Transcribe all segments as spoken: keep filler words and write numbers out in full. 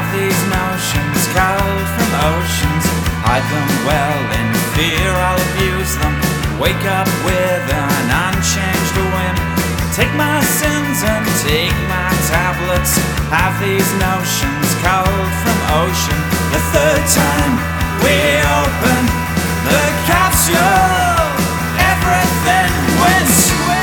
these notions culled from oceans. Hide them well in fear, I'll abuse them. Wake up with an unchanged whim. Take my sins and take my tablets. Have these notions culled from ocean. The third time we open the capsule, everything wins.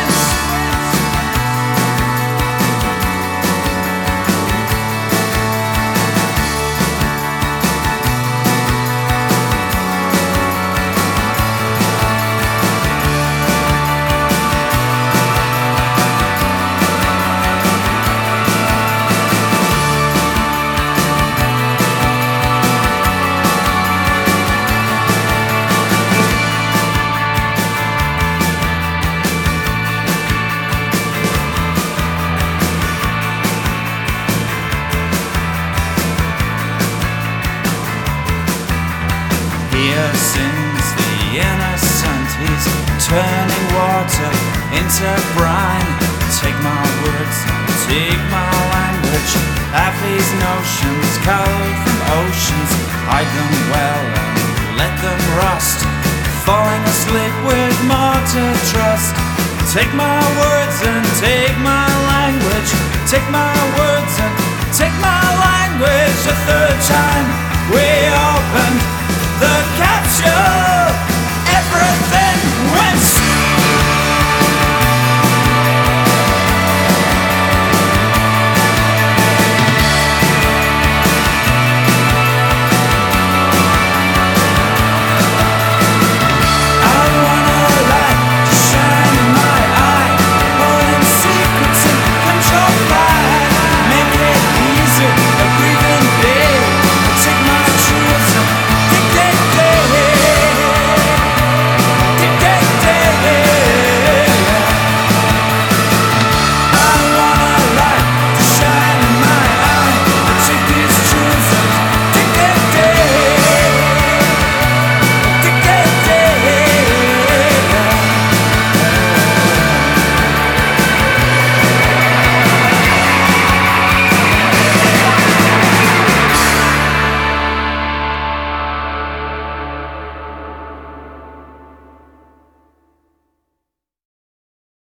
Here sings the innocent, he's turning water into brine. Take my words and take my language. Have these notions culled from oceans. Hide them well and let them rust. Falling asleep with more to trust. Take my words and take my language. Take my words and take my language. The third time we opened